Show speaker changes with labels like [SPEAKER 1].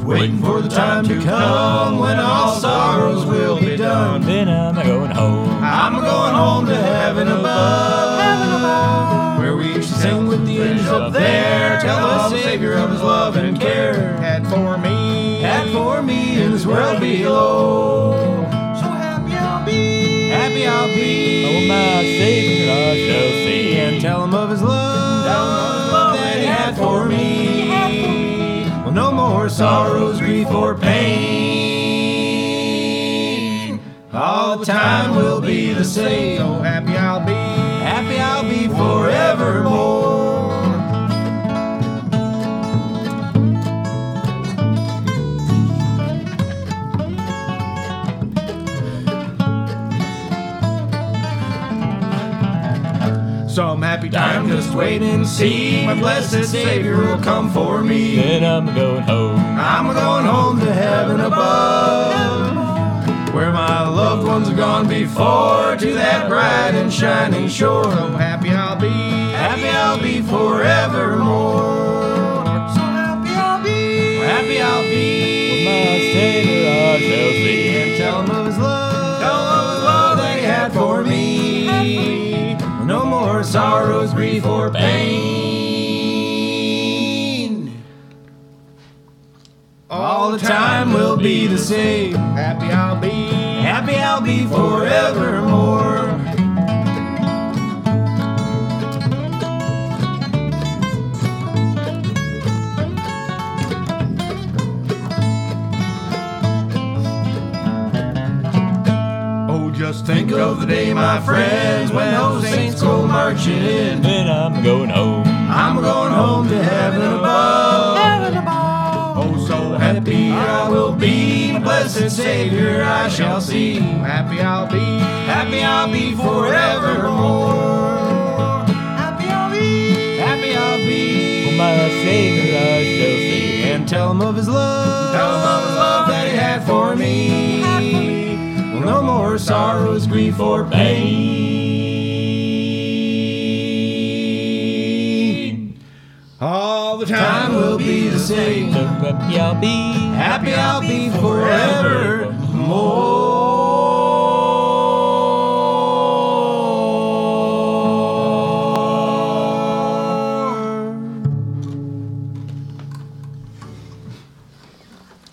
[SPEAKER 1] waiting for the time to come when all sorrows will be done.
[SPEAKER 2] Then I'm going home.
[SPEAKER 1] I'm going home to heaven above, where we shall sing with the angels up there, tell the Savior of His love and care
[SPEAKER 3] Had for me
[SPEAKER 1] in this world below.
[SPEAKER 3] So happy I'll be,
[SPEAKER 1] Happy I'll be,
[SPEAKER 2] Oh, my Savior I shall see,
[SPEAKER 1] and tell Him of His love that He had for me. Well, no more sorrows, grief, or pain. All the time will be the same.
[SPEAKER 3] so happy I'll be,
[SPEAKER 1] Happy I'll be forevermore. Some happy time, just wait and see. My blessed Savior will come for me.
[SPEAKER 2] then I'm going home.
[SPEAKER 1] I'm going home to heaven above, where my loved ones have gone before, to that bright and shining shore.
[SPEAKER 3] so happy I'll be,
[SPEAKER 1] Happy I'll be forevermore.
[SPEAKER 3] so happy I'll be,
[SPEAKER 1] Happy I'll be,
[SPEAKER 2] My Savior I shall see,
[SPEAKER 1] and tell Him of His love, that He had for me. No more sorrows, grief, or pain. All the time will be the same.
[SPEAKER 3] happy I'll be,
[SPEAKER 1] Happy I'll be forevermore. Oh, just think of the day, my friends, when those saints go marching in.
[SPEAKER 2] then I'm going home.
[SPEAKER 1] I'm going home to heaven above. Oh, so happy I will be, my blessed Savior I shall see.
[SPEAKER 3] happy I'll be,
[SPEAKER 1] Happy I'll be forevermore.
[SPEAKER 3] happy I'll be,
[SPEAKER 1] Happy I'll be,
[SPEAKER 2] My Savior I shall see,
[SPEAKER 1] and tell Him of His love, that He had for me. Well, no more sorrows, grief, or pain. All the time will be the same.
[SPEAKER 2] so happy I'll be.
[SPEAKER 1] Happy I'll be forever.